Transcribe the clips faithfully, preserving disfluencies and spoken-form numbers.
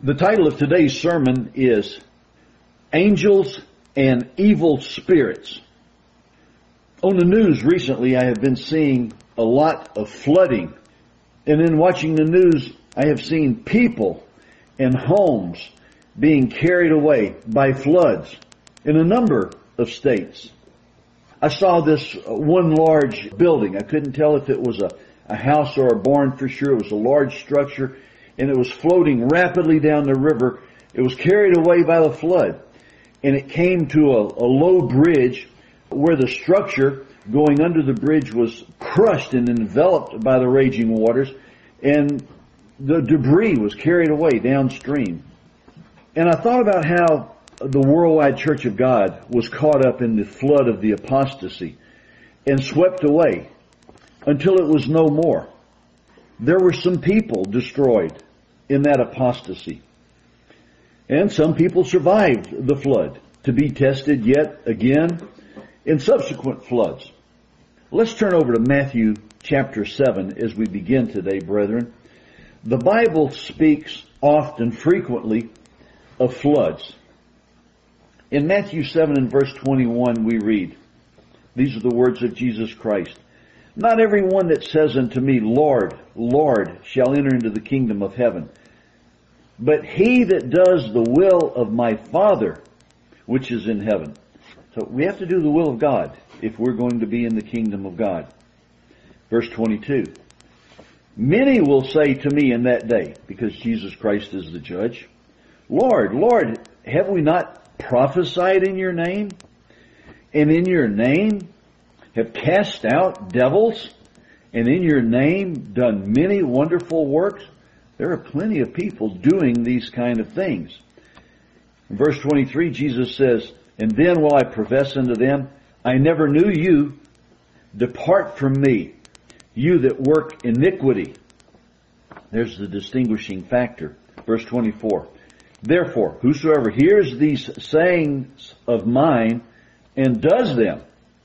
The title of today's sermon is Angels and Evil Spirits. On the news recently, I have been seeing a lot of flooding. And in watching the news, I have seen people and homes being carried away by floods in a number of states. I saw this one large building. I couldn't tell if it was a, a house or a barn for sure. It was a large structure, and it was floating rapidly down the river. It was carried away by the flood, and it came to a, a low bridge where the structure going under the bridge was crushed and enveloped by the raging waters, and the debris was carried away downstream. And I thought about how the worldwide Church of God was caught up in the flood of the apostasy and swept away until it was no more. There were some people destroyed in that apostasy. And some people survived the flood to be tested yet again in subsequent floods. Let's turn over to Matthew chapter seven as we begin today, brethren. The Bible speaks often, frequently, of floods. In Matthew seven and verse twenty-one we read, these are the words of Jesus Christ. Not every one that says unto me, Lord, Lord, shall enter into the kingdom of heaven, but he that does the will of my Father which is in heaven. So we have to do the will of God if we're going to be in the kingdom of God. Verse twenty-two. Many will say to me in that day, because Jesus Christ is the judge, Lord, Lord, have we not prophesied in your name? And in your name have cast out devils? And in your name done many wonderful works? There are plenty of people doing these kind of things. In verse twenty-three, Jesus says, And then will I profess unto them, I never knew you. Depart from me, you that work iniquity. There's the distinguishing factor. Verse twenty-four. Therefore, whosoever hears these sayings of mine and does them,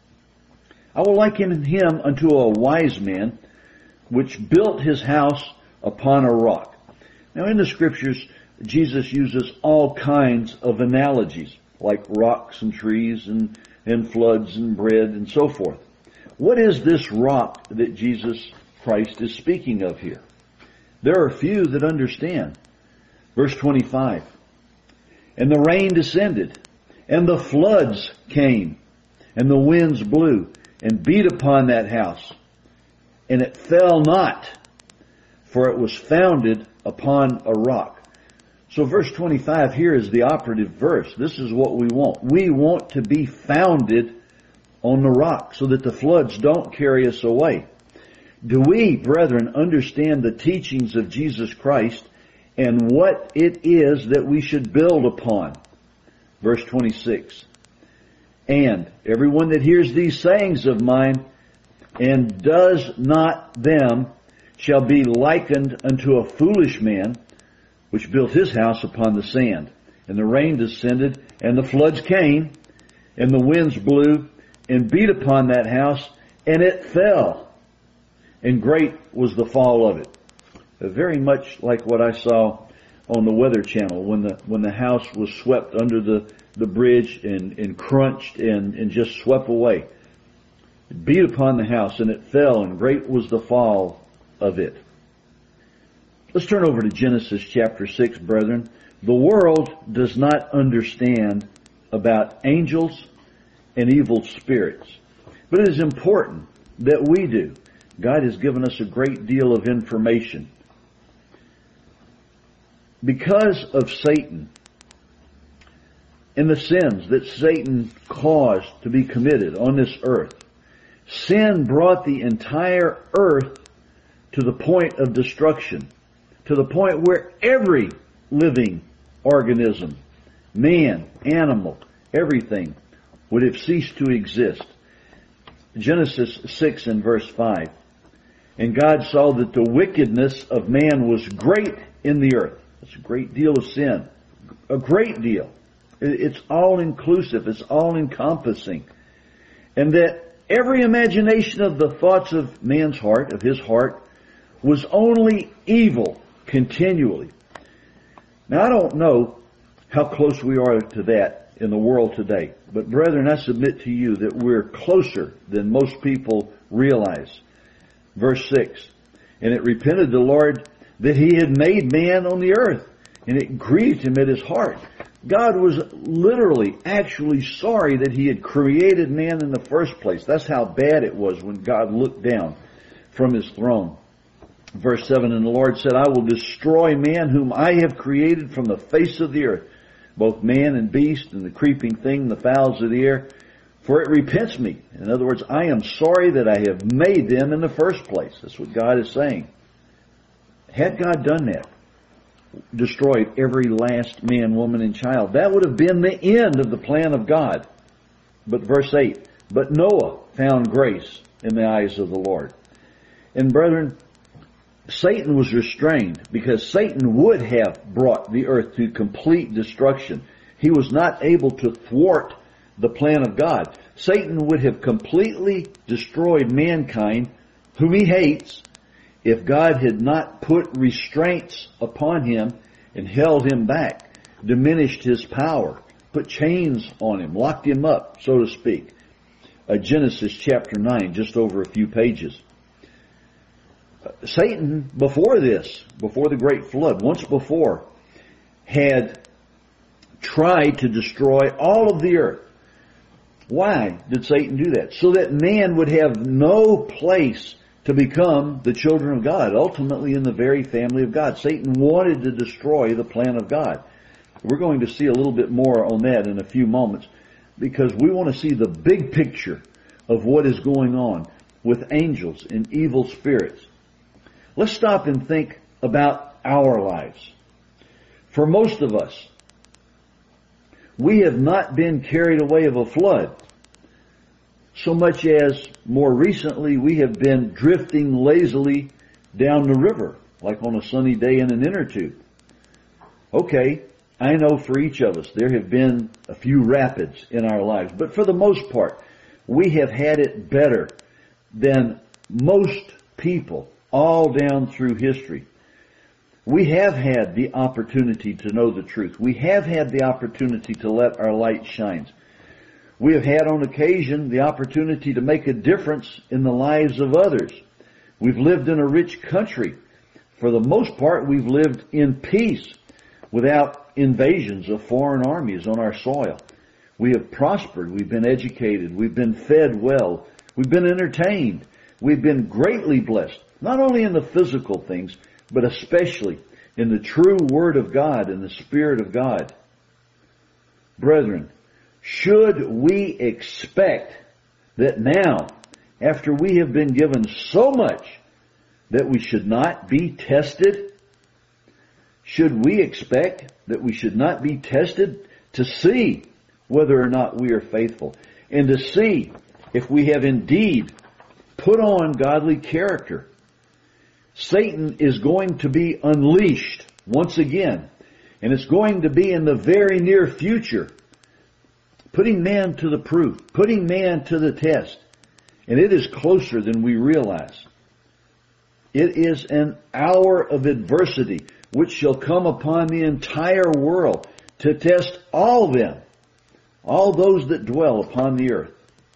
I will liken him unto a wise man which built his house upon a rock. Now in the scriptures, Jesus uses all kinds of analogies, like rocks and trees and, and floods and bread and so forth. What is this rock that Jesus Christ is speaking of here? There are few that understand. Verse twenty-five. And the rain descended, and the floods came, and the winds blew, and beat upon that house. And it fell not, for it was founded upon a rock. So verse twenty-five here is the operative verse. This is what we want. We want to be founded on the rock so that the floods don't carry us away. Do we, brethren, understand the teachings of Jesus Christ and what it is that we should build upon? Verse twenty-six. And everyone that hears these sayings of mine and does not them shall be likened unto a foolish man which built his house upon the sand. And the rain descended, and the floods came, and the winds blew, and beat upon that house, and it fell. And great was the fall of it. Very much like what I saw on the Weather Channel when the when the house was swept under the, the bridge and, and crunched and, and just swept away. It beat upon the house, and it fell, and great was the fall of it. Let's turn over to Genesis chapter six, brethren. The world does not understand about angels and evil spirits, but it is important that we do. God has given us a great deal of information. Because of Satan and the sins that Satan caused to be committed on this earth, sin brought the entire earth to the point of destruction, to the point where every living organism, man, animal, everything would have ceased to exist. Genesis six and verse five. And God saw that the wickedness of man was great in the earth. That's a great deal of sin. A great deal. It's all inclusive. It's all encompassing. And that every imagination of the thoughts of man's heart, of his heart, was only evil continually. Now, I don't know how close we are to that in the world today. But brethren, I submit to you that we're closer than most people realize. Verse six, and it repented the Lord that he had made man on the earth, and it grieved him at his heart. God was literally, actually sorry that he had created man in the first place. That's how bad it was when God looked down from his throne. Verse seven, and the Lord said, I will destroy man whom I have created from the face of the earth, both man and beast and the creeping thing, the fowls of the air, for it repents me. In other words, I am sorry that I have made them in the first place. That's what God is saying. Had God done that, destroyed every last man, woman, and child, that would have been the end of the plan of God. But verse eight, but Noah found grace in the eyes of the Lord. And brethren, Satan was restrained because Satan would have brought the earth to complete destruction. He was not able to thwart the plan of God. Satan would have completely destroyed mankind, whom he hates, if God had not put restraints upon him and held him back, diminished his power, put chains on him, locked him up, so to speak. Uh, Genesis chapter nine, just over a few pages. Satan, before this, before the great flood, once before, had tried to destroy all of the earth. Why did Satan do that? So that man would have no place to become the children of God, ultimately in the very family of God. Satan wanted to destroy the plan of God. We're going to see a little bit more on that in a few moments, because we want to see the big picture of what is going on with angels and evil spirits. Let's stop and think about our lives. For most of us, we have not been carried away of a flood, so much as more recently we have been drifting lazily down the river, like on a sunny day in an inner tube. Okay, I know for each of us there have been a few rapids in our lives, but for the most part, we have had it better than most people all down through history. We have had the opportunity to know the truth. We have had the opportunity to let our light shine. We have had on occasion the opportunity to make a difference in the lives of others. We've lived in a rich country. For the most part, we've lived in peace without invasions of foreign armies on our soil. We have prospered. We've been educated. We've been fed well. We've been entertained. We've been greatly blessed, not only in the physical things, but especially in the true Word of God and the Spirit of God. Brethren, should we expect that now, after we have been given so much, that we should not be tested? Should we expect that we should not be tested to see whether or not we are faithful, and to see if we have indeed put on godly character? Satan is going to be unleashed once again, and it's going to be in the very near future, putting man to the proof, putting man to the test. And it is closer than we realize. It is an hour of adversity which shall come upon the entire world to test all them, all those that dwell upon the earth.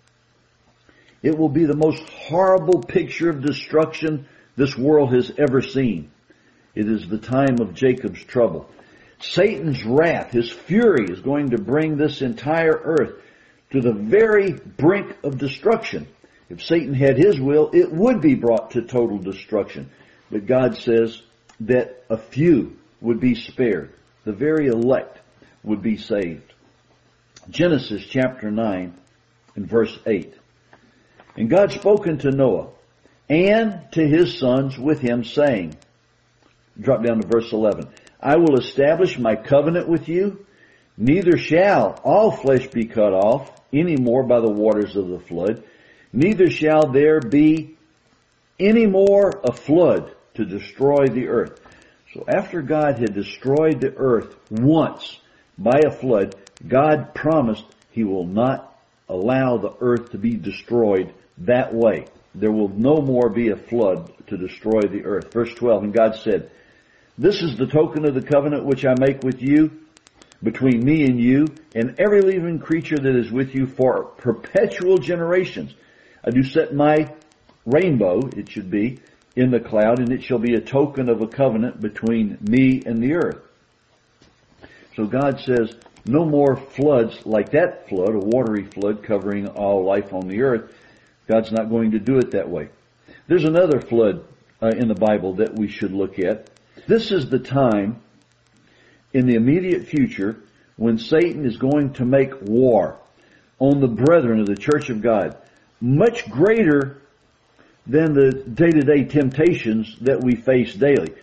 It will be the most horrible picture of destruction this world has ever seen. It is the time of Jacob's trouble. Satan's wrath, his fury, is going to bring this entire earth to the very brink of destruction. If Satan had his will, it would be brought to total destruction. But God says that a few would be spared. The very elect would be saved. Genesis chapter nine and verse eight. And God spoke unto Noah and to his sons with him, saying, drop down to verse eleven, I will establish my covenant with you, neither shall all flesh be cut off any more by the waters of the flood, neither shall there be any more a flood to destroy the earth. So after God had destroyed the earth once by a flood, God promised He will not allow the earth to be destroyed that way. There will no more be a flood to destroy the earth. Verse twelve, and God said, This is the token of the covenant which I make with you, between me and you, and every living creature that is with you for perpetual generations. I do set my rainbow, it should be, in the cloud, and it shall be a token of a covenant between me and the earth. So God says, no more floods like that flood, a watery flood covering all life on the earth. God's not going to do it that way. There's another flood uh, in the Bible that we should look at. This is the time in the immediate future when Satan is going to make war on the brethren of the church of God, much greater than the day-to-day temptations that we face daily.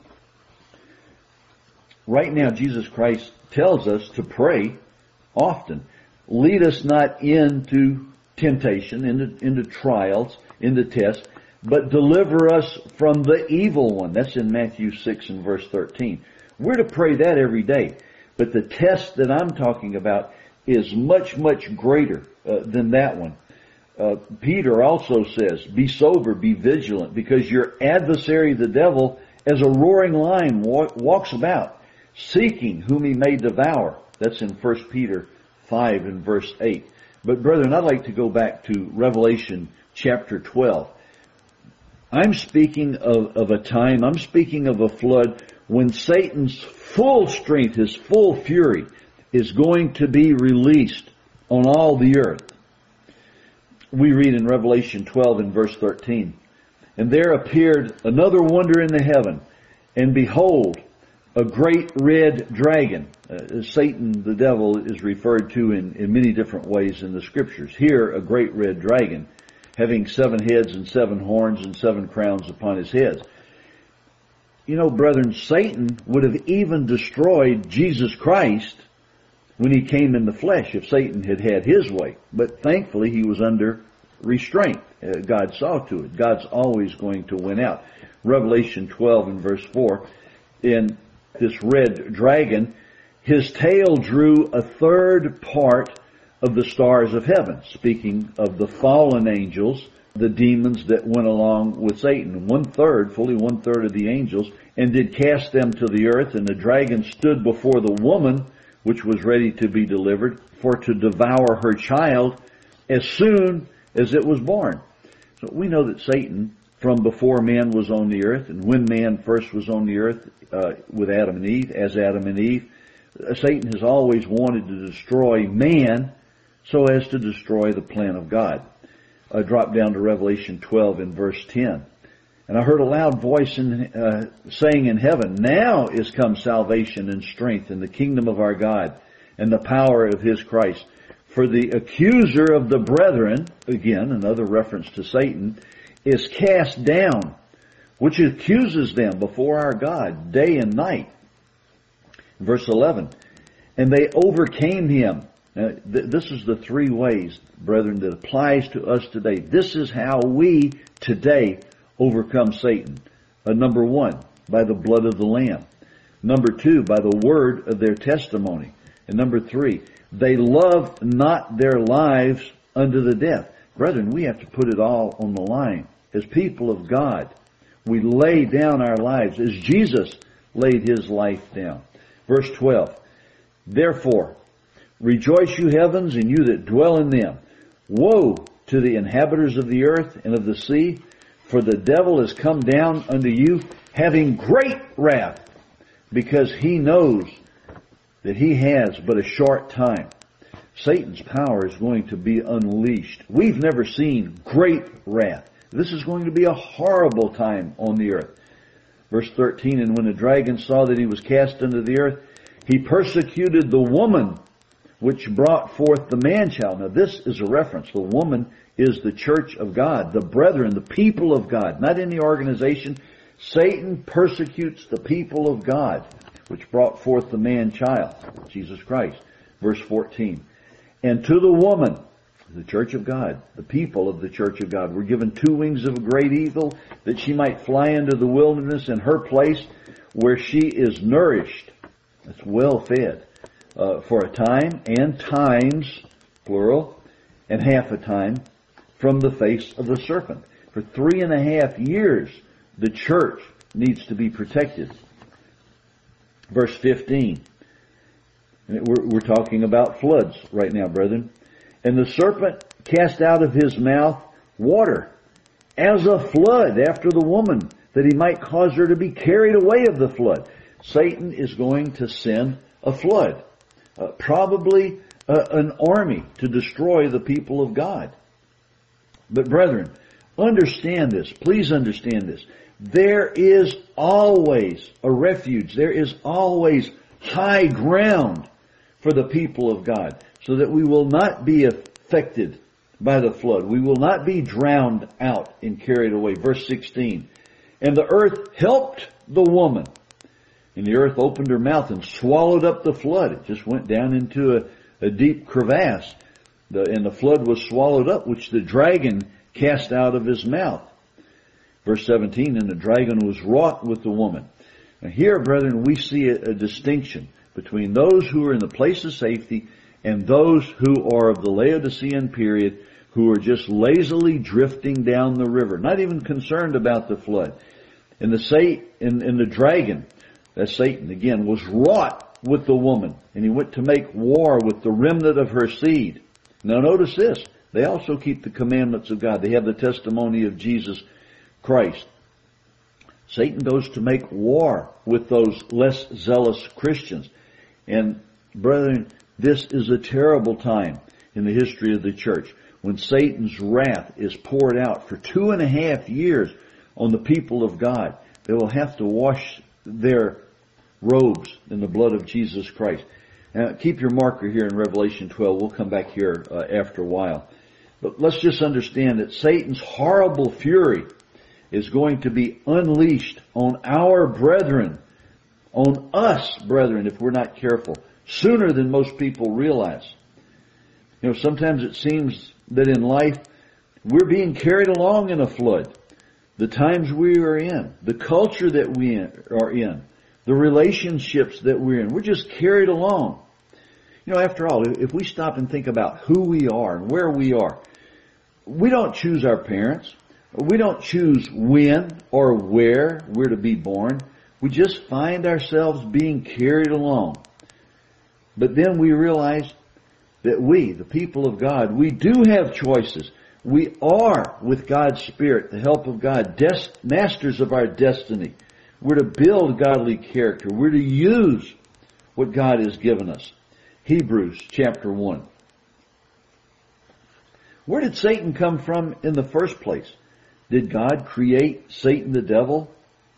Right now, Jesus Christ tells us to pray often. Lead us not into temptation, into, into trials, into tests, but deliver us from the evil one. That's in Matthew six and verse thirteen. We're to pray that every day. But the test that I'm talking about is much, much greater uh, than that one. Uh, Peter also says, be sober, be vigilant, because your adversary, the devil, as a roaring lion walk, walks about, seeking whom he may devour. That's in First Peter five and verse eight. But brethren, I'd like to go back to Revelation chapter twelve. I'm speaking of, of a time, I'm speaking of a flood when Satan's full strength, his full fury, is going to be released on all the earth. We read in Revelation twelve and verse thirteen, and there appeared another wonder in the heaven, and behold, a great red dragon. Uh, Satan, the devil, is referred to in, in many different ways in the scriptures. Here, a great red dragon, having seven heads and seven horns and seven crowns upon his heads. You know, brethren, Satan would have even destroyed Jesus Christ when he came in the flesh if Satan had had his way. But thankfully, he was under restraint. Uh, God saw to it. God's always going to win out. Revelation twelve and verse four, in this red dragon, his tail drew a third part of the stars of heaven, speaking of the fallen angels, the demons that went along with Satan. One third, fully one third of the angels, and did cast them to the earth, and the dragon stood before the woman, which was ready to be delivered, for to devour her child as soon as it was born. So we know that Satan, from before man was on the earth, and when man first was on the earth uh, with Adam and Eve, as Adam and Eve, uh, Satan has always wanted to destroy man so as to destroy the plan of God. I drop down to Revelation twelve in verse ten. And I heard a loud voice in, uh, saying in heaven, now is come salvation and strength in the kingdom of our God and the power of his Christ. For the accuser of the brethren, again, another reference to Satan, is cast down, which accuses them before our God day and night. Verse eleven, and they overcame him. Now, th- this is the three ways, brethren, that applies to us today. This is how we today overcome Satan. Uh, number one, by the blood of the Lamb. Number two, by the word of their testimony. And number three, they loved not their lives unto the death. Brethren, we have to put it all on the line. As people of God, we lay down our lives as Jesus laid his life down. Verse twelve, therefore, rejoice you heavens and you that dwell in them. Woe to the inhabitants of the earth and of the sea, for the devil is come down unto you, having great wrath, because he knows that he has but a short time. Satan's power is going to be unleashed. We've never seen great wrath. This is going to be a horrible time on the earth. Verse thirteen, and when the dragon saw that he was cast into the earth, he persecuted the woman which brought forth the man-child. Now this is a reference. The woman is the church of God, the brethren, the people of God, not any organization. Satan persecutes the people of God, which brought forth the man-child, Jesus Christ. Verse fourteen, and to the woman, the church of God, the people of the church of God, were given two wings of a great eagle, that she might fly into the wilderness in her place, where she is nourished. That's well fed. Uh, for a time and times, plural, and half a time, from the face of the serpent. For three and a half years, the church needs to be protected Verse fifteen. We're, we're talking about floods right now, brethren. And the serpent cast out of his mouth water as a flood after the woman, that he might cause her to be carried away of the flood. Satan is going to send a flood, uh, probably uh, an army to destroy the people of God. But brethren, understand this. Please understand this. There is always a refuge. There is always high ground for the people of God, so that we will not be affected by the flood. We will not be drowned out and carried away. Verse sixteen. And the earth helped the woman. And the earth opened her mouth and swallowed up the flood. It just went down into a, a deep crevasse. The, and the flood was swallowed up, which the dragon cast out of his mouth. Verse seventeen, and the dragon was wrought with the woman. Now here, brethren, we see a, a distinction between those who are in the place of safety and those who are of the Laodicean period, who are just lazily drifting down the river, not even concerned about the flood. And the sa- and, and the dragon, that's Satan again, was wrought with the woman, and he went to make war with the remnant of her seed. Now notice this, they also keep the commandments of God. They have the testimony of Jesus Christ. Satan goes to make war with those less zealous Christians. And brethren, this is a terrible time in the history of the church, when Satan's wrath is poured out for two and a half years on the people of God. They will have to wash their robes in the blood of Jesus Christ. Now, keep your marker here in Revelation twelve. We'll come back here uh, after a while. But let's just understand that Satan's horrible fury is going to be unleashed on our brethren, on us, brethren, if we're not careful, sooner than most people realize. You know, sometimes it seems that in life we're being carried along in a flood. The times we are in, the culture that we are in, the relationships that we're in, we're just carried along. You know, after all, if we stop and think about who we are and where we are, we don't choose our parents. We don't choose when or where we're to be born. We just find ourselves being carried along. But then we realize that we, the people of God, we do have choices. We are, with God's Spirit, the help of God, des- masters of our destiny. We're to build godly character. We're to use what God has given us. Hebrews chapter one. Where did Satan come from in the first place? Did God create Satan the devil?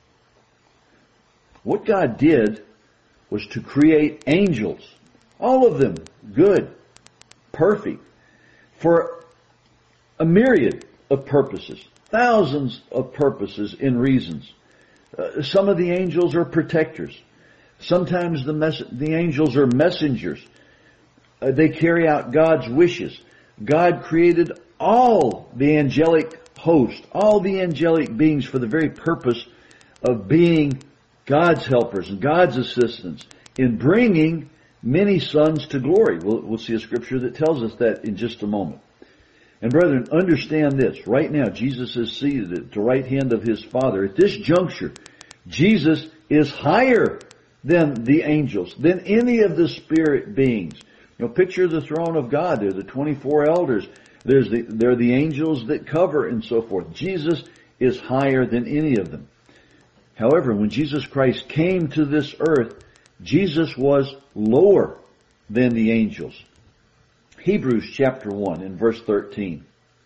What God did was to create angels, all of them good, perfect, for a myriad of purposes, thousands of purposes and reasons. Uh, some of the angels are protectors. Sometimes the, mess- the angels are messengers. Uh, they carry out God's wishes. God created all the angelic host, all the angelic beings for the very purpose of being God's helpers and God's assistants in bringing many sons to glory. We'll, we'll see a scripture that tells us that in just a moment. And brethren, understand this. Right now, Jesus is seated at the right hand of His Father. At this juncture, Jesus is higher than the angels, than any of the spirit beings. You know, picture the throne of God. There are the twenty-four elders. There's the, there are the angels that cover and so forth. Jesus is higher than any of them. However, when Jesus Christ came to this earth, Jesus was lower than the angels. Hebrews chapter one and verse thirteen.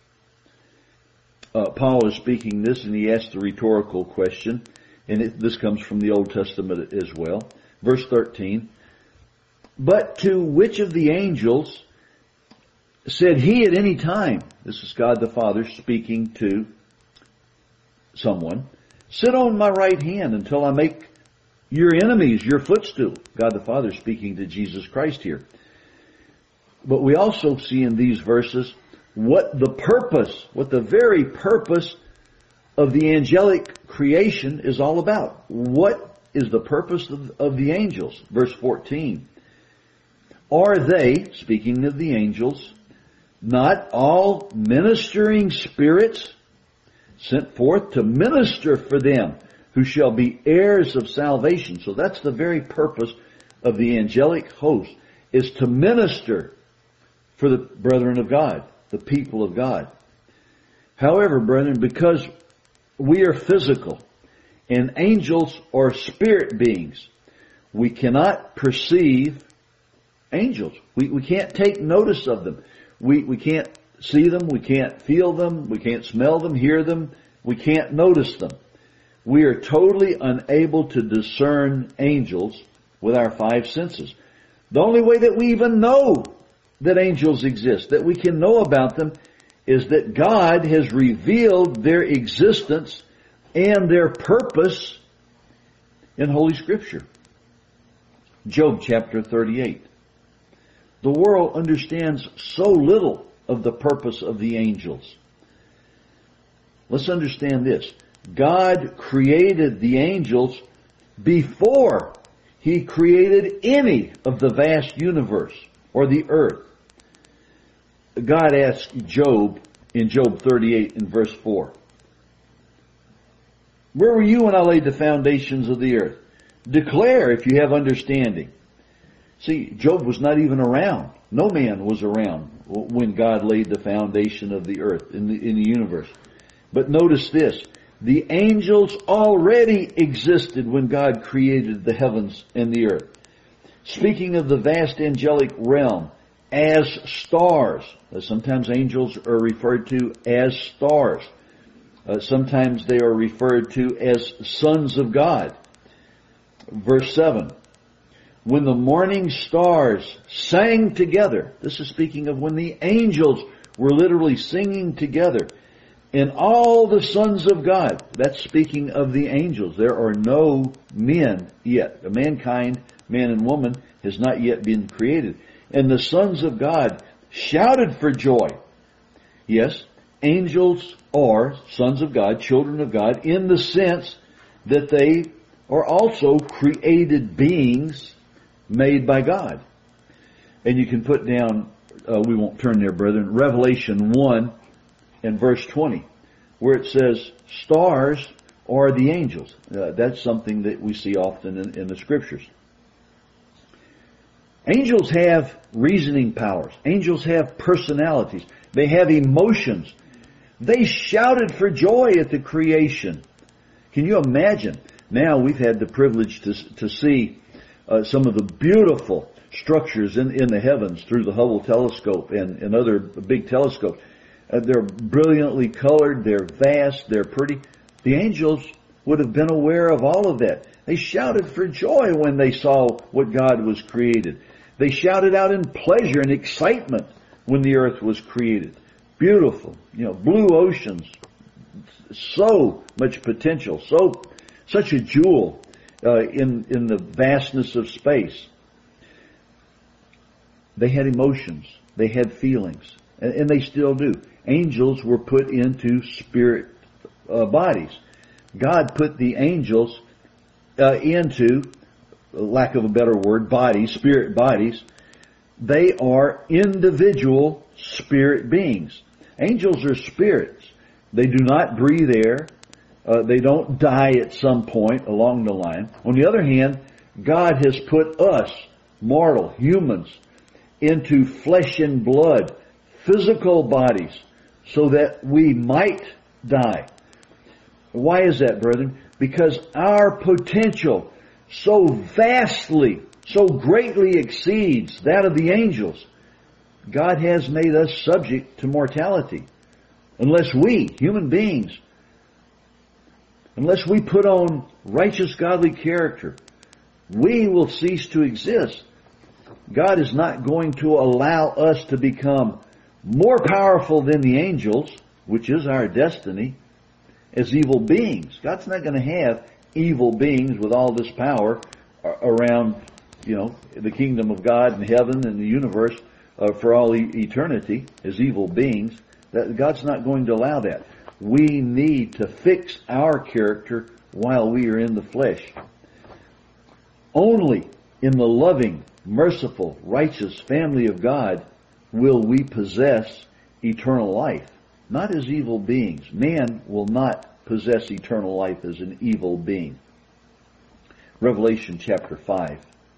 Uh, Paul is speaking this, and he asked a rhetorical question, and it, this comes from the Old Testament as well. Verse thirteen. But to which of the angels said he at any time, this is God the Father speaking to someone, sit on my right hand until I make your enemies your footstool. God the Father speaking to Jesus Christ here. But we also see in these verses what the purpose, what the very purpose of the angelic creation is all about. What is the purpose of, of the angels? Verse fourteen. Are they, speaking of the angels, not all ministering spirits sent forth to minister for them who shall be heirs of salvation. So that's the very purpose of the angelic host, is to minister for the brethren of God, the people of God. However, brethren, because we are physical and angels are spirit beings, we cannot perceive angels. We, we can't take notice of them. We, we can't see them. We can't feel them. We can't smell them, hear them. We can't notice them. We are totally unable to discern angels with our five senses. The only way that we even know that angels exist, that we can know about them, is that God has revealed their existence and their purpose in Holy Scripture. Job chapter thirty-eight. The world understands so little of the purpose of the angels. Let's understand this. God created the angels before He created any of the vast universe or the earth. God asked Job in Job thirty-eight in verse four, "Where were you when I laid the foundations of the earth? Declare if you have understanding." See, Job was not even around. No man was around when God laid the foundation of the earth in the, in the universe. But notice this. The angels already existed when God created the heavens and the earth. Speaking of the vast angelic realm as stars. Sometimes angels are referred to as stars. Uh, sometimes they are referred to as sons of God. Verse seven. When the morning stars sang together. This is speaking of when the angels were literally singing together. And all the sons of God. That's speaking of the angels. There are no men yet. Mankind, man and woman, has not yet been created. And the sons of God shouted for joy. Yes, angels are sons of God, children of God, in the sense that they are also created beings made by God. And you can put down, uh, we won't turn there, brethren, Revelation one and verse twenty, where it says, stars are the angels. Uh, that's something that we see often in, in the Scriptures. Angels have reasoning powers. Angels have personalities. They have emotions. They shouted for joy at the creation. Can you imagine? Now we've had the privilege to, to see uh, some of the beautiful structures in, in the heavens through the Hubble telescope and, and other big telescopes. Uh, they're brilliantly colored. They're vast. They're pretty. The angels would have been aware of all of that. They shouted for joy when they saw what God was created. They shouted out in pleasure and excitement when the earth was created. Beautiful, you know, blue oceans, so much potential, so such a jewel uh, in in the vastness of space. They had emotions, they had feelings, and, and they still do. Angels were put into spirit uh, bodies. God put the angels uh, into, lack of a better word, bodies, spirit bodies. They are individual spirit beings. Angels are spirits. They do not breathe air. Uh, they don't die at some point along the line. On the other hand, God has put us, mortal humans, into flesh and blood, physical bodies, so that we might die. Why is that, brethren? Because our potential so vastly, so greatly exceeds that of the angels. God has made us subject to mortality. Unless we, human beings, unless we put on righteous godly character, we will cease to exist. God is not going to allow us to become more powerful than the angels, which is our destiny, as evil beings. God's not going to have evil beings with all this power around, you know, the kingdom of God and heaven and the universe uh, for all e- eternity as evil beings. That God's not going to allow that. We need to fix our character while we are in the flesh. Only in the loving, merciful, righteous family of God will we possess eternal life. Not as evil beings. Man will not possess eternal life as an evil being. Revelation chapter five.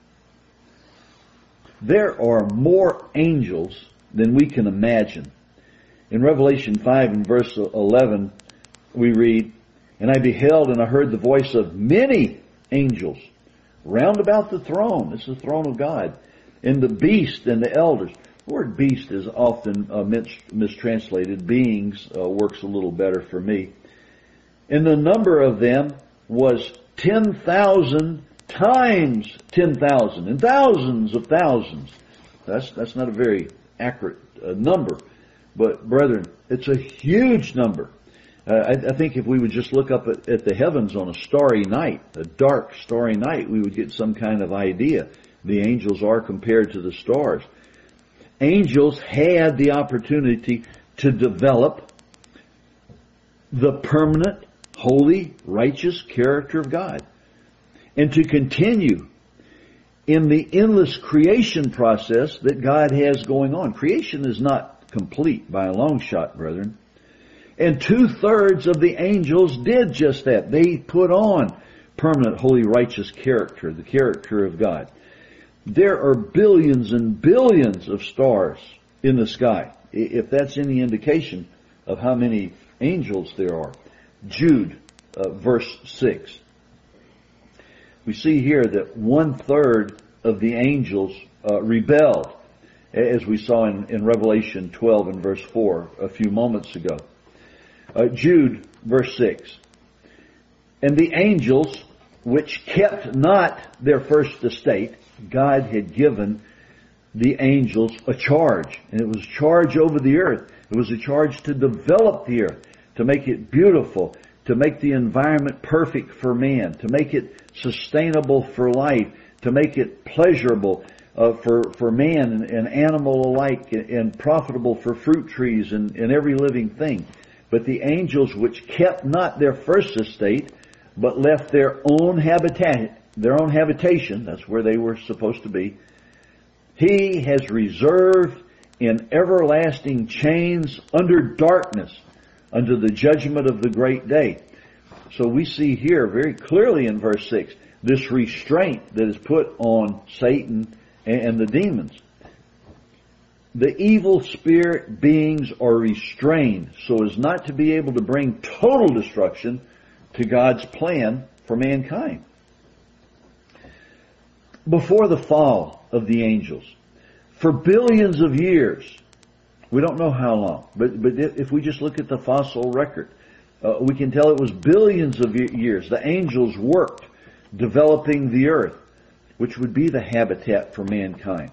There are more angels than we can imagine. In Revelation five and verse eleven, we read, "And I beheld and I heard the voice of many angels round about the throne." This is the throne of God. "And the beast and the elders." The word beast is often uh, mis- mistranslated. Beings uh, works a little better for me. "And the number of them was ten thousand times ten thousand, and thousands of thousands." That's, that's not a very accurate uh, number. But brethren, it's a huge number. Uh, I, I think if we would just look up at, at the heavens on a starry night, a dark starry night, we would get some kind of idea. The angels are compared to the stars. Angels had the opportunity to develop the permanent, holy, righteous character of God, and to continue in the endless creation process that God has going on. Creation is not complete by a long shot, brethren. And two-thirds of the angels did just that. They put on permanent, holy, righteous character, the character of God. There are billions and billions of stars in the sky, if that's any indication of how many angels there are. Jude, uh, verse six. We see here that one-third of the angels uh, rebelled, as we saw in, in Revelation twelve and verse four a few moments ago. Uh, Jude, verse six. "And the angels which kept not their first estate," God had given the angels a charge. And it was a charge over the earth. It was a charge to develop the earth, to make it beautiful, to make the environment perfect for man, to make it sustainable for life, to make it pleasurable uh, for, for man and, and animal alike, and, and profitable for fruit trees and, and every living thing. But the angels which kept not their first estate, but left their own habitat, their own habitation, that's where they were supposed to be, He has reserved in everlasting chains under darkness, under the judgment of the great day. So we see here very clearly in verse six, this restraint that is put on Satan and the demons. The evil spirit beings are restrained so as not to be able to bring total destruction to God's plan for mankind. Before the fall of the angels, for billions of years, we don't know how long, but, but if we just look at the fossil record, uh, we can tell it was billions of years. The angels worked developing the earth, which would be the habitat for mankind.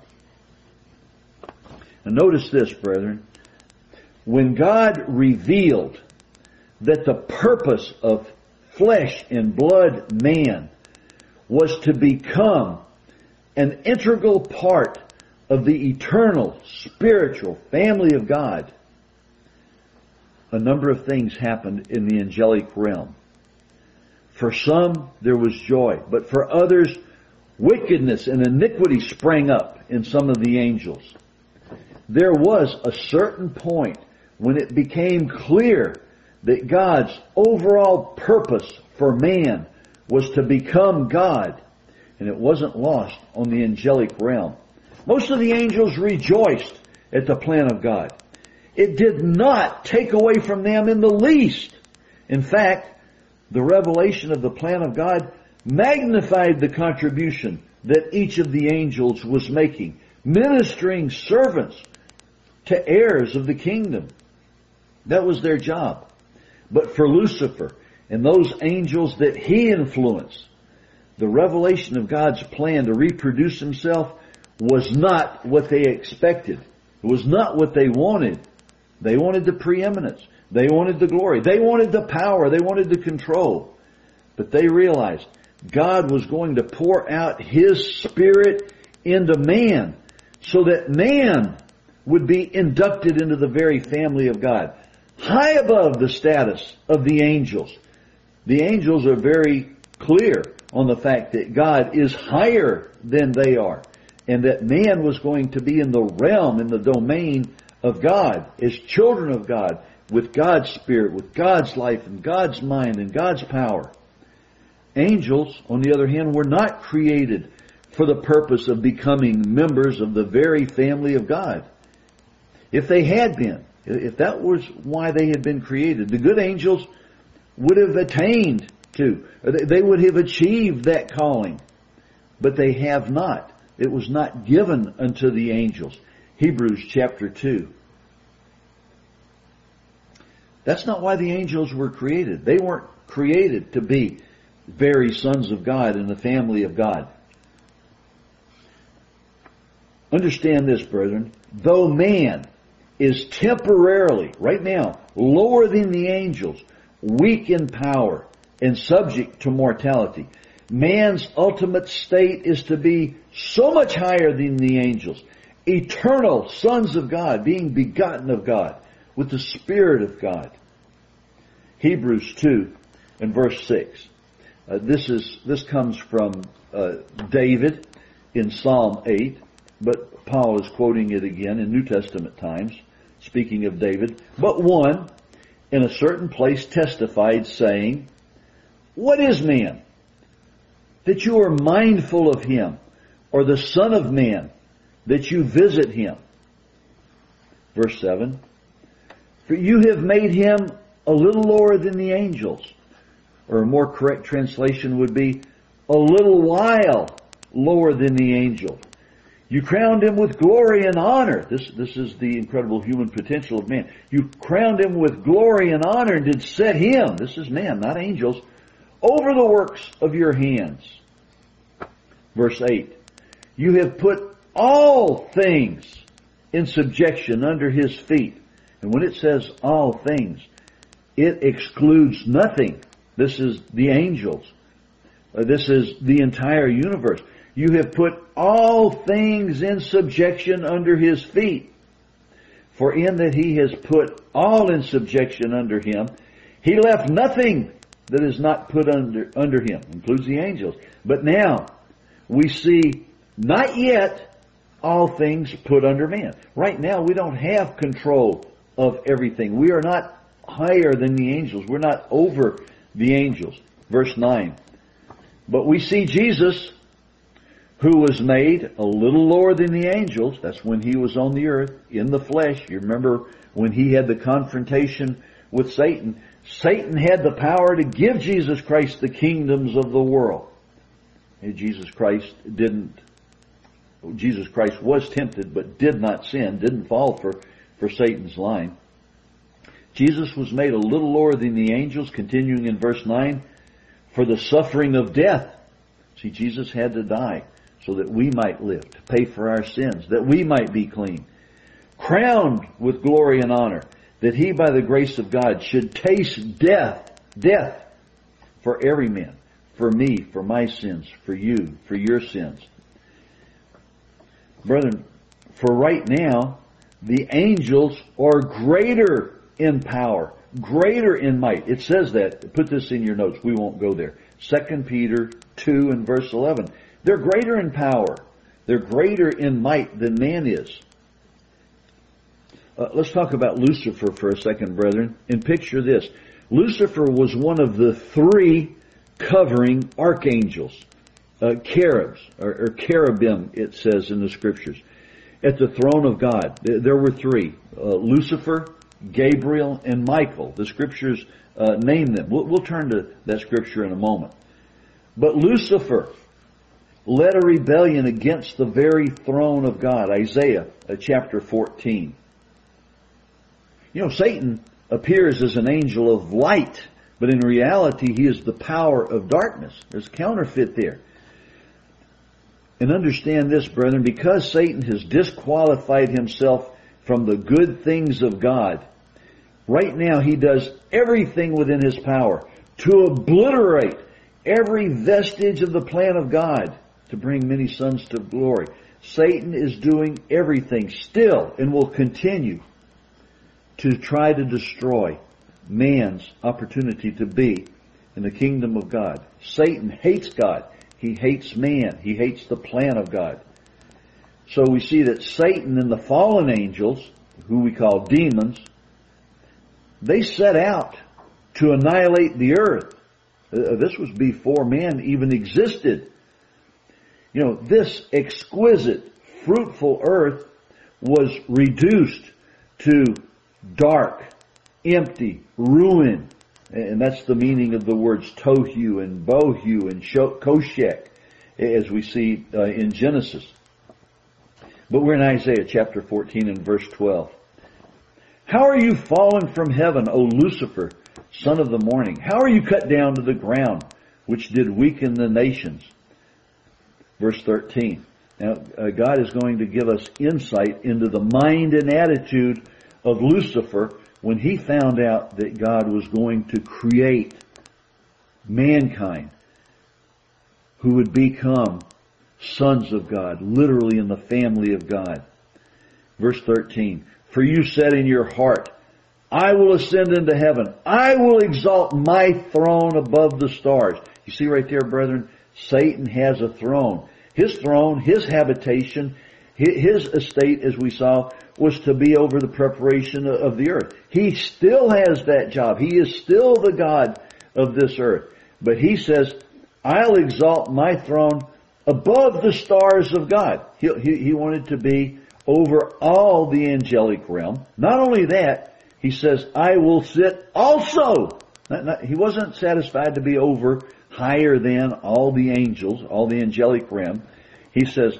And notice this, brethren. When God revealed that the purpose of flesh and blood man was to become an integral part of the eternal, spiritual family of God, a number of things happened in the angelic realm. For some, there was joy, but for others, wickedness and iniquity sprang up in some of the angels. There was a certain point when it became clear that God's overall purpose for man was to become God, and it wasn't lost on the angelic realm. Most of the angels rejoiced at the plan of God. It did not take away from them in the least. In fact, the revelation of the plan of God magnified the contribution that each of the angels was making, ministering servants to heirs of the kingdom. That was their job. But for Lucifer and those angels that he influenced, the revelation of God's plan to reproduce himself was not what they expected. It was not what they wanted. They wanted the preeminence. They wanted the glory. They wanted the power. They wanted the control. But they realized God was going to pour out His Spirit into man so that man would be inducted into the very family of God, high above the status of the angels. The angels are very clear on the fact that God is higher than they are, and that man was going to be in the realm, in the domain of God, as children of God, with God's Spirit, with God's life and God's mind and God's power. Angels, on the other hand, were not created for the purpose of becoming members of the very family of God. If they had been, if that was why they had been created, the good angels would have attained to, they would have achieved that calling. But they have not. It was not given unto the angels. Hebrews chapter two. That's not why the angels were created. They weren't created to be very sons of God in the family of God. Understand this, brethren. Though man is temporarily, right now, lower than the angels, weak in power, and subject to mortality, man's ultimate state is to be so much higher than the angels. Eternal sons of God, being begotten of God, with the Spirit of God. Hebrews two and verse six. Uh, this is this comes from uh, David in Psalm eight, but Paul is quoting it again in New Testament times, speaking of David. But one, in a certain place, testified, saying, "What is man, that you are mindful of him, or the Son of Man, that you visit him?" Verse seven. "For you have made him a little lower than the angels." Or a more correct translation would be, a little while lower than the angel. "You crowned him with glory and honor." This, this is the incredible human potential of man. "You crowned him with glory and honor and did set him," this is man, not angels, "over the works of your hands." Verse eight. "You have put all things in subjection under his feet." And when it says all things, it excludes nothing. This is the angels. Uh, this is the entire universe. "You have put all things in subjection under his feet. For in that he has put all in subjection under him, he left nothing that is not put under, under him." Includes the angels. But now we see not yet all things put under man. Right now we don't have control of everything. We are not higher than the angels. We're not over the angels. Verse nine. "But we see Jesus, who was made a little lower than the angels." That's when he was on the earth in the flesh. You remember when he had the confrontation with Satan. Satan had the power to give Jesus Christ the kingdoms of the world. And Jesus Christ didn't, Jesus Christ was tempted but did not sin, didn't fall for, for Satan's line. Jesus was made a little lower than the angels, continuing in verse nine, "for the suffering of death." See, Jesus had to die so that we might live, to pay for our sins, that we might be clean. "Crowned with glory and honor, that he by the grace of God should taste death, death for every man, for me, for my sins, for you, for your sins." Brethren, for right now, the angels are greater in power, greater in might. It says that. Put this in your notes. We won't go there. Second Peter two and verse eleven. They're greater in power. They're greater in might than man is. Uh, let's talk about Lucifer for a second, brethren. And picture this. Lucifer was one of the three covering archangels. Uh, cherubs, or, or cherubim, it says in the scriptures. At the throne of God. There were three. Uh, Lucifer, Gabriel, and Michael. The scriptures uh, name them. We'll, we'll turn to that scripture in a moment. But Lucifer led a rebellion against the very throne of God. Isaiah uh, chapter fourteen. You know, Satan appears as an angel of light, but in reality he is the power of darkness. There's a counterfeit there. And understand this, brethren, because Satan has disqualified himself from the good things of God, right now he does everything within his power to obliterate every vestige of the plan of God to bring many sons to glory. Satan is doing everything still and will continue to try to destroy man's opportunity to be in the kingdom of God. Satan hates God. He hates man. He hates the plan of God. So we see that Satan and the fallen angels, who we call demons, they set out to annihilate the earth. Uh, this was before man even existed. You know, this exquisite, fruitful earth was reduced to dark, empty, ruin. And that's the meaning of the words tohu and bohu and koshek, as we see uh, in Genesis. But we're in Isaiah chapter fourteen and verse twelve. How are you fallen from heaven, O Lucifer, son of the morning? How are you cut down to the ground, which did weaken the nations? Verse thirteen. Now, uh, God is going to give us insight into the mind and attitude of Lucifer when he found out that God was going to create mankind who would become sons of God, literally in the family of God. Verse thirteen. For you said in your heart, I will ascend into heaven. I will exalt my throne above the stars. You see right there, brethren, Satan has a throne. His throne, his habitation, his estate, as we saw, was to be over the preparation of the earth. He still has that job. He is still the God of this earth. But he says, I'll exalt my throne above the stars of God. He, he, he wanted to be over all the angelic realm. Not only that, he says, I will sit also. Not, not, he wasn't satisfied to be over higher than all the angels, all the angelic realm. He says,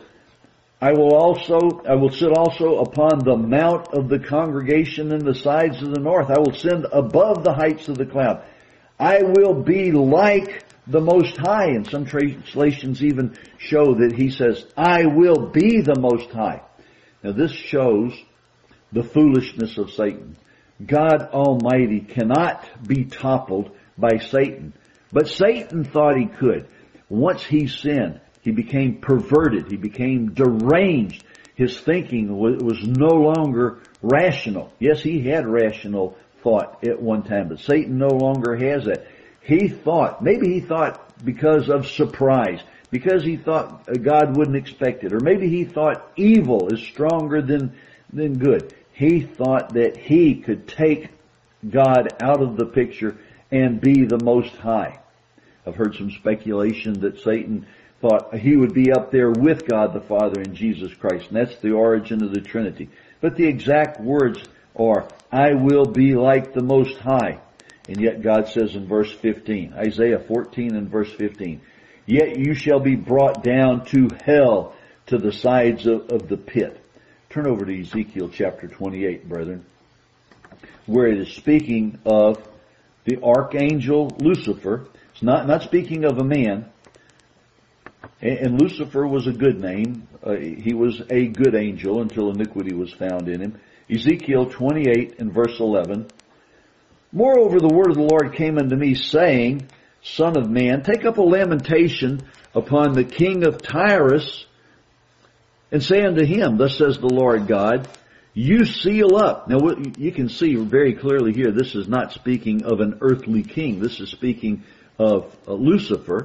I will also, I will sit also upon the mount of the congregation in the sides of the north. I will ascend above the heights of the cloud. I will be like the Most High. And some translations even show that he says, I will be the Most High. Now this shows the foolishness of Satan. God Almighty cannot be toppled by Satan. But Satan thought he could. Once he sinned, he became perverted. He became deranged. His thinking was no longer rational. Yes, he had rational thought at one time, but Satan no longer has that. He thought, maybe he thought because of surprise, because he thought God wouldn't expect it, or maybe he thought evil is stronger than, than good. He thought that he could take God out of the picture and be the Most High. I've heard some speculation that Satan thought he would be up there with God the Father and Jesus Christ, and that's the origin of the Trinity. But the exact words are, I will be like the Most High. And yet God says in verse fifteen, Isaiah fourteen and verse fifteen, yet you shall be brought down to hell, to the sides of, of the pit. Turn over to Ezekiel chapter twenty-eight, brethren, where it is speaking of the archangel Lucifer. It's not, not speaking of a man. And, and Lucifer was a good name. Uh, he was a good angel until iniquity was found in him. Ezekiel twenty-eight and verse eleven. Moreover, the word of the Lord came unto me, saying, Son of man, take up a lamentation upon the king of Tyrus, and say unto him, Thus says the Lord God, you seal up. Now, you can see very clearly here, this is not speaking of an earthly king. This is speaking of uh, Lucifer.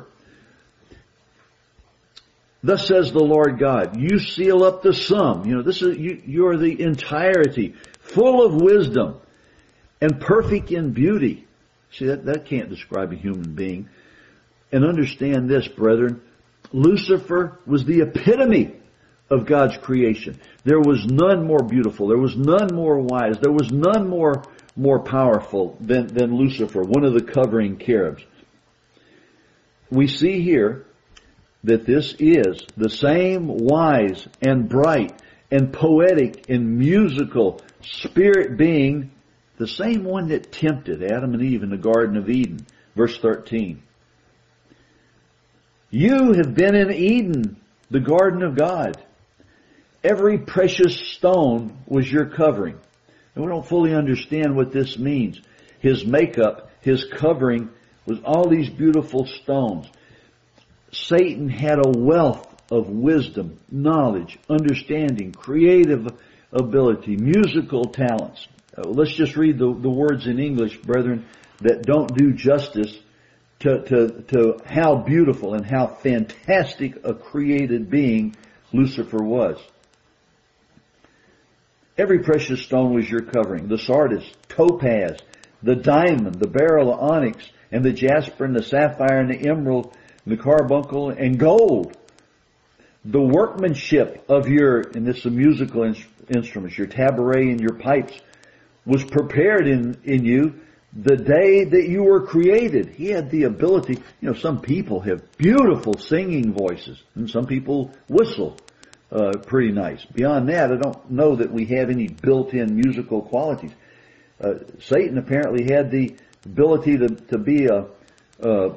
Thus says the Lord God, you seal up the sum. You know, this is, you, you're the entirety, full of wisdom and perfect in beauty. See, that, that can't describe a human being. And understand this, brethren, Lucifer was the epitome of God's creation. There was none more beautiful. There was none more wise. There was none more, more powerful than, than Lucifer, one of the covering cherubs. We see here that this is the same wise and bright and poetic and musical spirit being, the same one that tempted Adam and Eve in the Garden of Eden. Verse thirteen. You have been in Eden, the garden of God. Every precious stone was your covering. And we don't fully understand what this means. His makeup, his covering was all these beautiful stones. Satan had a wealth of wisdom, knowledge, understanding, creative ability, musical talents. Uh, let's just read the, the words in English, brethren, that don't do justice to, to, to how beautiful and how fantastic a created being Lucifer was. Every precious stone was your covering. The sardius, topaz, the diamond, the beryl, the onyx, and the jasper, and the sapphire, and the emerald, and the carbuncle, and gold. The workmanship of your, and this is musical in, instruments, your tabret and your pipes, was prepared in, in you the day that you were created. He had the ability, you know, some people have beautiful singing voices, and some people whistle uh, pretty nice. Beyond that, I don't know that we have any built-in musical qualities. Uh, Satan apparently had the ability to, to be a, a,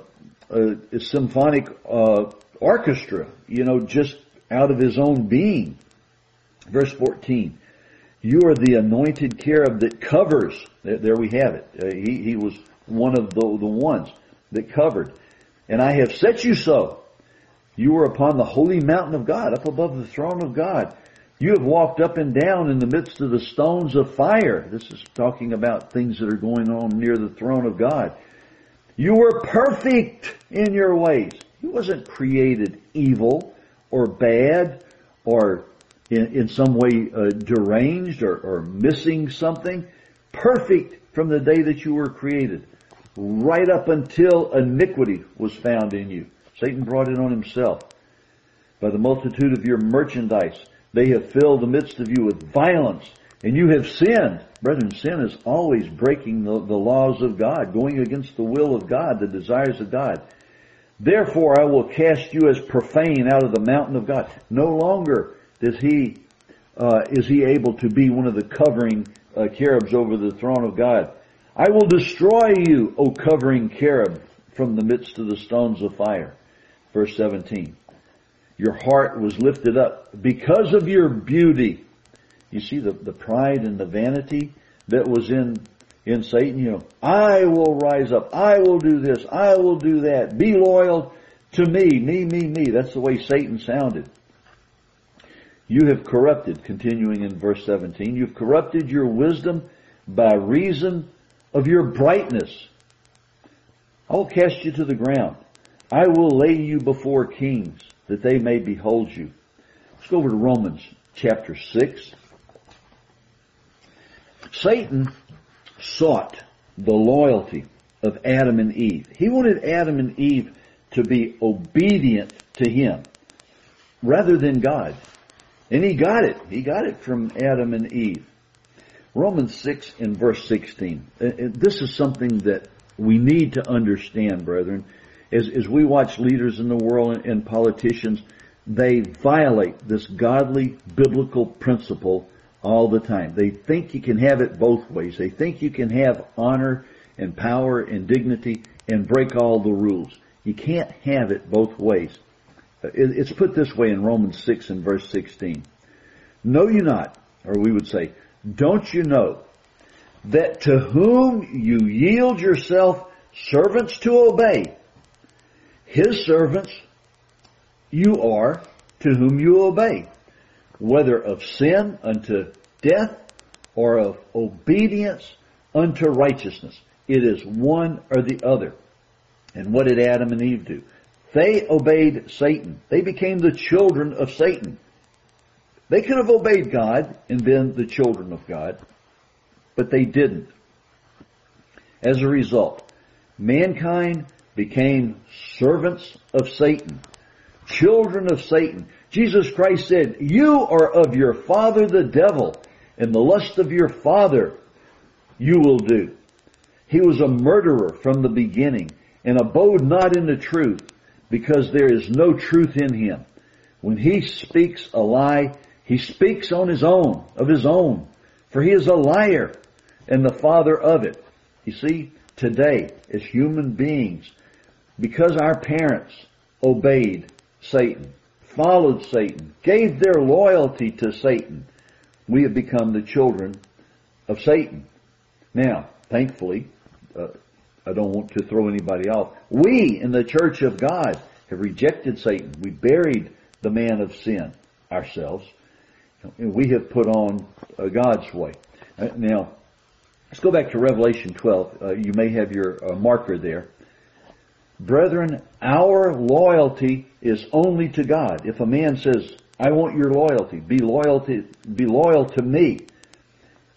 a symphonic uh, orchestra, you know, just out of his own being. Verse fourteen. You are the anointed cherub that covers. There, there we have it. Uh, he, he was one of the, the ones that covered. And I have set you so. You are upon the holy mountain of God, up above the throne of God. You have walked up and down in the midst of the stones of fire. This is talking about things that are going on near the throne of God. You were perfect in your ways. He wasn't created evil or bad or in, in some way uh, deranged or, or missing something. Perfect from the day that you were created, right up until iniquity was found in you. Satan brought it on himself. By the multitude of your merchandise, they have filled the midst of you with violence, and you have sinned. Brethren, sin is always breaking the, the laws of God, going against the will of God, the desires of God. Therefore I will cast you as profane out of the mountain of God. No longer does he, uh, is he able to be one of the covering uh, cherubs over the throne of God. I will destroy you, O covering cherub, from the midst of the stones of fire. Verse seventeen. Your heart was lifted up because of your beauty. You see the, the pride and the vanity that was in, in Satan. You know, I will rise up. I will do this. I will do that. Be loyal to me. Me, me, me. That's the way Satan sounded. You have corrupted, continuing in verse seventeen, you've corrupted your wisdom by reason of your brightness. I will cast you to the ground. I will lay you before kings, that they may behold you. Let's go over to Romans chapter six. Satan sought the loyalty of Adam and Eve. He wanted Adam and Eve to be obedient to him rather than God. And he got it. He got it from Adam and Eve. Romans six and verse sixteen. This is something that we need to understand, brethren. As, as we watch leaders in the world and, and politicians, they violate this godly biblical principle all the time. They think you can have it both ways. They think you can have honor and power and dignity and break all the rules. You can't have it both ways. It's put this way in Romans six and verse sixteen. Know you not, or we would say, don't you know, that to whom you yield yourself servants to obey, his servants you are to whom you obey, whether of sin unto death or of obedience unto righteousness. It is one or the other. And what did Adam and Eve do? They obeyed Satan. They became the children of Satan. They could have obeyed God and been the children of God, but they didn't. As a result, mankind became servants of Satan, children of Satan. Jesus Christ said, you are of your father the devil, and the lust of your father you will do. He was a murderer from the beginning, and abode not in the truth, because there is no truth in him. When he speaks a lie, he speaks on his own, of his own, for he is a liar and the father of it. You see, today, as human beings, because our parents obeyed Satan, followed Satan, gave their loyalty to Satan, we have become the children of Satan. Now, thankfully, uh, I don't want to throw anybody off. We in the church of God have rejected Satan. We buried the man of sin ourselves. And we have put on uh, God's way. Uh, now, let's go back to Revelation twelve. Uh, you may have your uh, marker there. Brethren, our loyalty is only to God. If a man says, I want your loyalty, be loyal to, be loyal to me,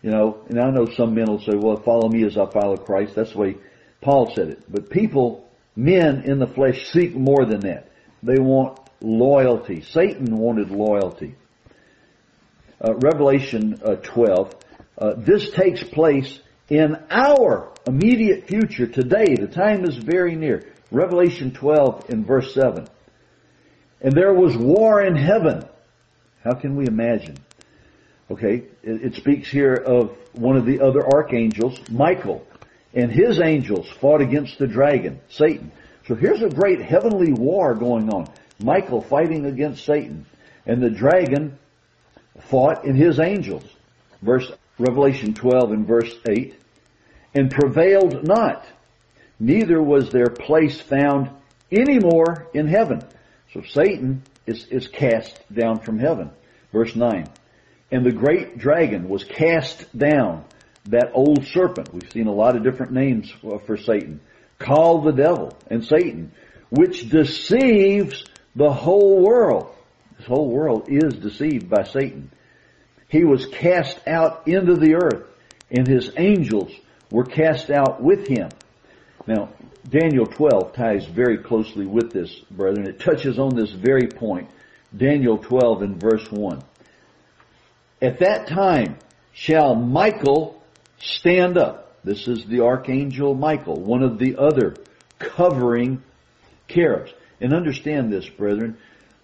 You know, and I know some men will say, well, follow me as I follow Christ. That's the way Paul said it. But people, men in the flesh, seek more than that. They want loyalty. Satan wanted loyalty. Uh, Revelation uh, twelve, uh, this takes place in our immediate future today. The time is very near. Revelation twelve in verse seven. And there was war in heaven. How can we imagine? Okay, it, it speaks here of one of the other archangels, Michael, and his angels fought against the dragon, Satan. So here's a great heavenly war going on. Michael fighting against Satan, and the dragon fought in his angels. Verse Revelation twelve and verse eight. And prevailed not, neither was their place found any more in heaven. So Satan is, is cast down from heaven. Verse nine. And the great dragon was cast down, that old serpent. We've seen a lot of different names for Satan. Called the devil and Satan, which deceives the whole world. This whole world is deceived by Satan. He was cast out into the earth, and his angels were cast out with him. Now, Daniel twelve ties very closely with this, brethren. It touches on this very point. Daniel twelve and verse one. At that time shall Michael stand up. This is the archangel Michael, one of the other covering cherubs. And understand this, brethren.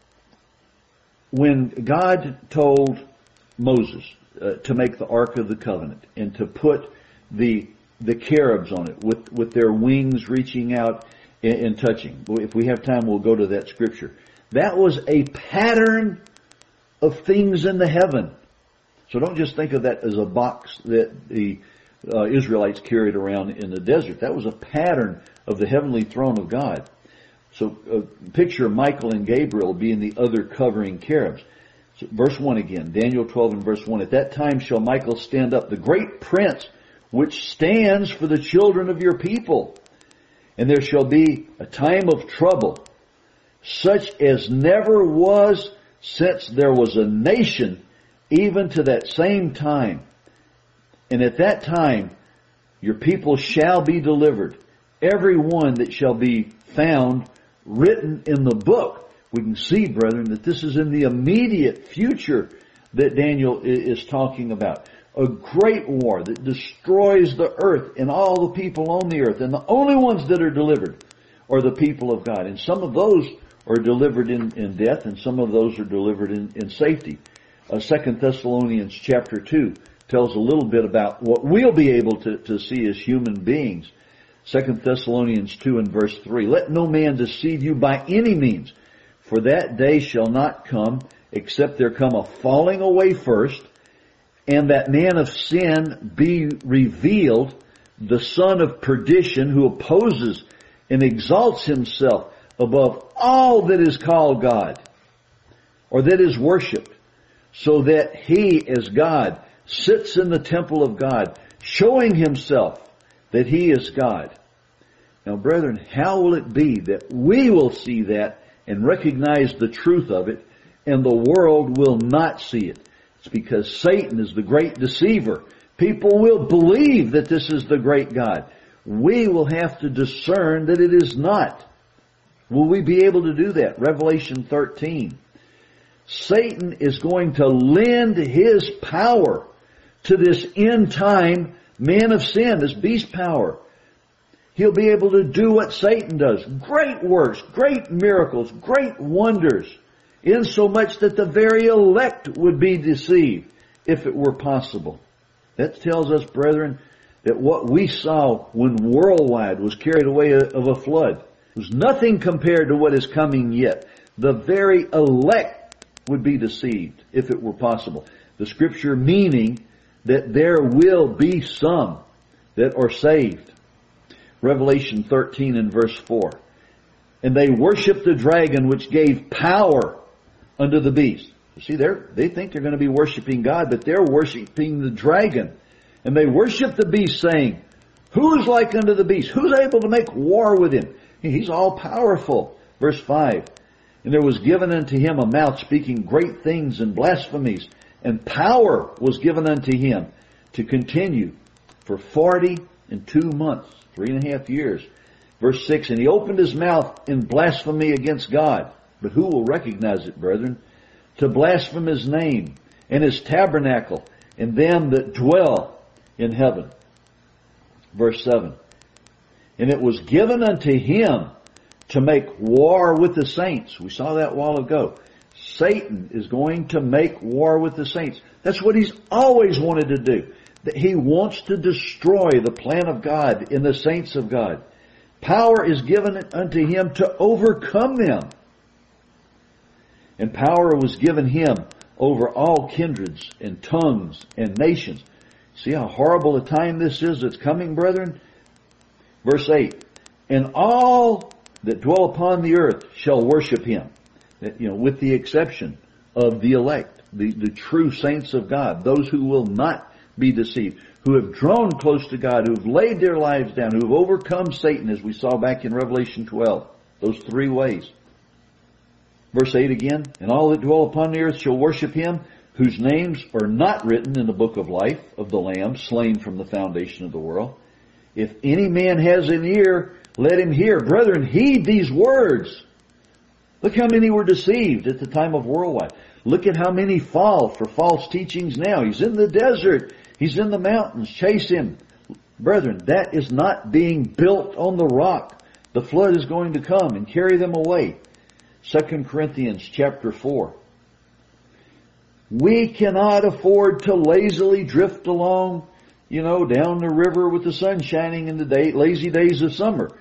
When God told Moses uh, to make the Ark of the Covenant and to put the the cherubs on it with, with their wings reaching out and, and touching. If we have time, we'll go to that scripture. That was a pattern of things in the heaven. So don't just think of that as a box that the uh, Israelites carried around in the desert. That was a pattern of the heavenly throne of God. So uh, picture Michael and Gabriel being the other covering cherubs. So verse one again, Daniel twelve and verse one. At that time shall Michael stand up, the great prince, which stands for the children of your people. And there shall be a time of trouble, such as never was since there was a nation, even to that same time. And at that time, your people shall be delivered, every one that shall be found written in the book. We can see, brethren, that this is in the immediate future that Daniel is talking about. A great war that destroys the earth and all the people on the earth. And the only ones that are delivered are the people of God. And some of those are delivered in, in death, and some of those are delivered in, in safety. Uh, Second Thessalonians chapter two tells a little bit about what we'll be able to, to see as human beings. Second Thessalonians two and verse three. Let no man deceive you by any means, for that day shall not come, except there come a falling away first, and that man of sin be revealed, the son of perdition, who opposes and exalts himself above all that is called God, or that is worshipped, so that he, as God, sits in the temple of God, showing himself that he is God. Now, brethren, how will it be that we will see that and recognize the truth of it, and the world will not see it? It's because Satan is the great deceiver. People will believe that this is the great God. We will have to discern that it is not. Will we be able to do that? Revelation thirteen. Satan is going to lend his power to this end time man of sin, this beast power. He'll be able to do what Satan does. Great works, great miracles, great wonders. Insomuch that the very elect would be deceived, if it were possible. That tells us, brethren, that what we saw when worldwide was carried away of a flood was nothing compared to what is coming yet. The very elect would be deceived, if it were possible. The scripture meaning that there will be some that are saved. Revelation thirteen and verse four. And they worship the dragon which gave power unto the beast. You see, they're, they think they're going to be worshiping God, but they're worshiping the dragon. And they worship the beast, saying, who is like unto the beast? Who's able to make war with him? He's all powerful. Verse five. And there was given unto him a mouth speaking great things and blasphemies, and power was given unto him to continue for forty and two months, three and a half years. Verse six, and he opened his mouth in blasphemy against God. But who will recognize it, brethren? To blaspheme his name and his tabernacle and them that dwell in heaven. Verse seven, and it was given unto him to make war with the saints. We saw that a while ago. Satan is going to make war with the saints. That's what he's always wanted to do. He wants to destroy the plan of God in the saints of God. Power is given unto him to overcome them. And power was given him over all kindreds and tongues and nations. See how horrible a time this is that's coming, brethren? Verse eight, and all that dwell upon the earth shall worship him. You know, with the exception of the elect, the, the true saints of God, those who will not be deceived, who have drawn close to God, who have laid their lives down, who have overcome Satan, as we saw back in Revelation twelve. Those three ways. Verse eight again, and all that dwell upon the earth shall worship him, whose names are not written in the book of life of the Lamb, slain from the foundation of the world. If any man has an ear, let him hear. Brethren, heed these words. Look how many were deceived at the time of worldwide. Look at how many fall for false teachings now. He's in the desert. He's in the mountains. Chase him. Brethren, that is not being built on the rock. The flood is going to come and carry them away. Second Corinthians chapter four. We cannot afford to lazily drift along, you know, down the river with the sun shining in the day, lazy days of summer.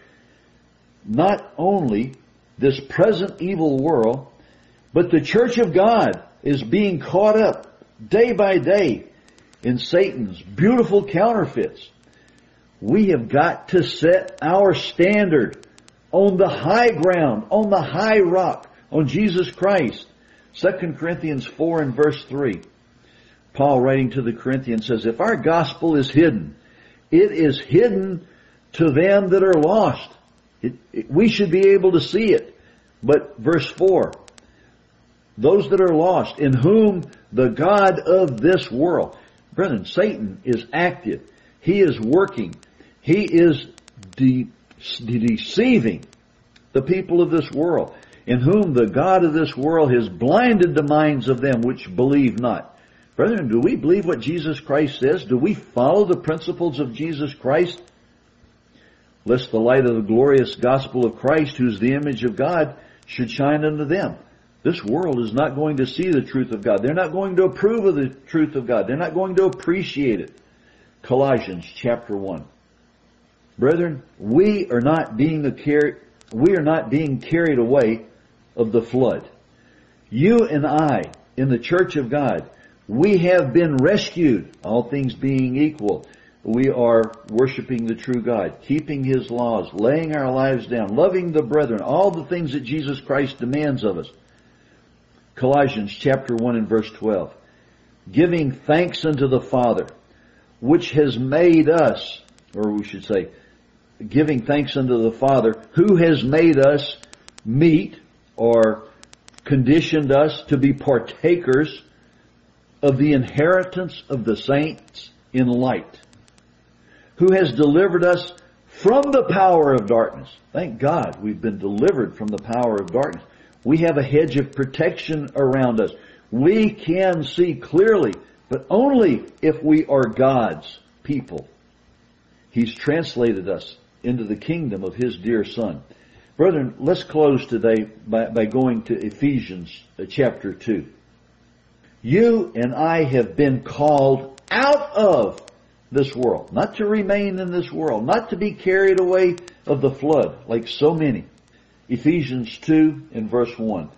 Not only this present evil world, but the church of God is being caught up day by day in Satan's beautiful counterfeits. We have got to set our standard on the high ground, on the high rock, on Jesus Christ. Second Corinthians four and verse three. Paul, writing to the Corinthians, says, if our gospel is hidden, it is hidden to them that are lost. It, it, we should be able to see it. But verse four, those that are lost, in whom the God of this world. Brethren, Satan is active. He is working. He is de- deceiving the people of this world, in whom the God of this world has blinded the minds of them which believe not. Brethren, do we believe what Jesus Christ says? Do we follow the principles of Jesus Christ? Lest the light of the glorious gospel of Christ, who is the image of God, should shine unto them. This world is not going to see the truth of God. They're not going to approve of the truth of God. They're not going to appreciate it. Colossians chapter one. Brethren, we are not being a car- we are not being carried away of the flood. You and I, in the church of God, we have been rescued, all things being equal. We are worshiping the true God, keeping His laws, laying our lives down, loving the brethren, all the things that Jesus Christ demands of us. Colossians chapter one and verse twelve. Giving thanks unto the Father, which has made us, or we should say, giving thanks unto the Father, who has made us meet, or conditioned us to be partakers of the inheritance of the saints in light, who has delivered us from the power of darkness. Thank God we've been delivered from the power of darkness. We have a hedge of protection around us. We can see clearly, but only if we are God's people. He's translated us into the kingdom of His dear Son. Brethren, let's close today by, by going to Ephesians chapter two. You and I have been called out of this world, not to remain in this world, not to be carried away of the flood like so many. Ephesians two and verse one.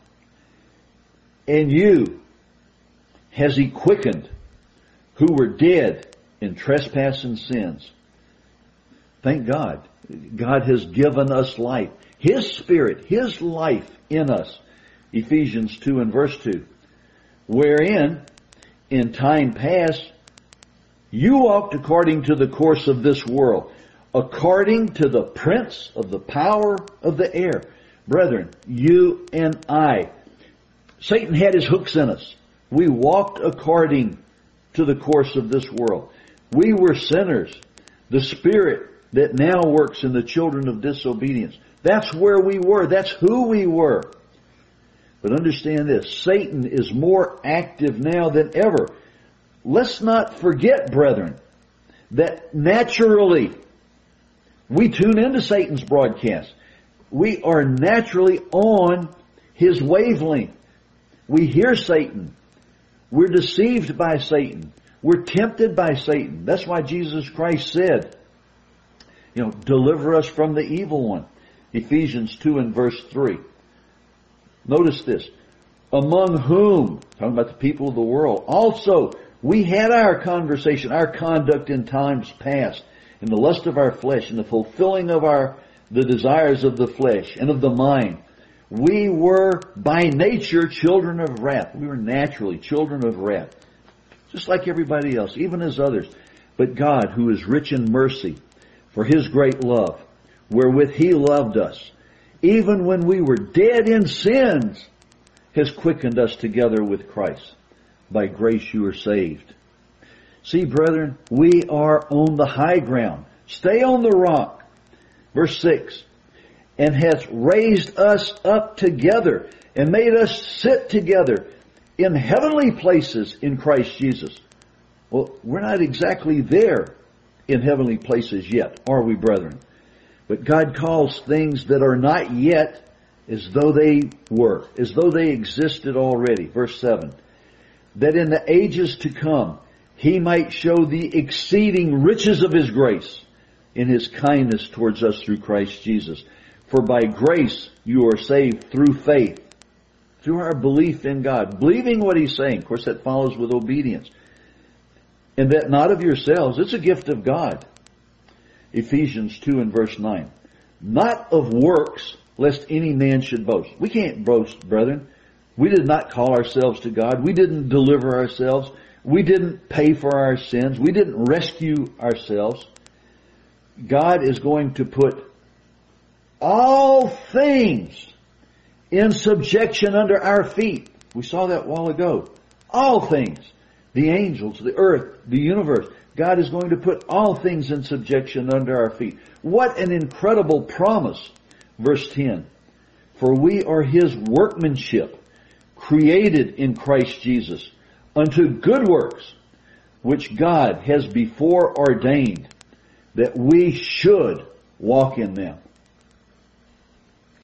And you has He quickened who were dead in trespass and sins. Thank God. God has given us life. His Spirit, His life in us. Ephesians two and verse two. Wherein, in time past, you walked according to the course of this world, according to the prince of the power of the air. Brethren, you and I, Satan had his hooks in us. We walked according to the course of this world. We were sinners. The Spirit that now works in the children of disobedience. That's where we were. That's who we were. But understand this, Satan is more active now than ever. Let's not forget, brethren, that naturally we tune into Satan's broadcast. We are naturally on his wavelength. We hear Satan. We're deceived by Satan. We're tempted by Satan. That's why Jesus Christ said, you know, deliver us from the evil one. Ephesians two and verse three. Notice this. Among whom, talking about the people of the world, also we had our conversation, our conduct in times past, in the lust of our flesh, in the fulfilling of our the desires of the flesh and of the mind. We were by nature children of wrath. We were naturally children of wrath. Just like everybody else, even as others. But God, who is rich in mercy, for His great love, wherewith He loved us, even when we were dead in sins, has quickened us together with Christ. By grace you are saved. See, brethren, we are on the high ground. Stay on the rock. Verse six. And hath raised us up together and made us sit together in heavenly places in Christ Jesus. Well, we're not exactly there in heavenly places yet, are we, brethren? But God calls things that are not yet as though they were, as though they existed already. Verse seven. That in the ages to come He might show the exceeding riches of His grace in His kindness towards us through Christ Jesus. For by grace you are saved through faith, through our belief in God, believing what He's saying. Of course, that follows with obedience. And that not of yourselves, it's a gift of God. Ephesians two and verse nine. Not of works, lest any man should boast. We can't boast, brethren. We did not call ourselves to God. We didn't deliver ourselves. We didn't pay for our sins. We didn't rescue ourselves. God is going to put all things in subjection under our feet. We saw that a while ago. All things. The angels, the earth, the universe. God is going to put all things in subjection under our feet. What an incredible promise. Verse ten. For we are His workmanship, created in Christ Jesus, unto good works, which God has before ordained, that we should walk in them.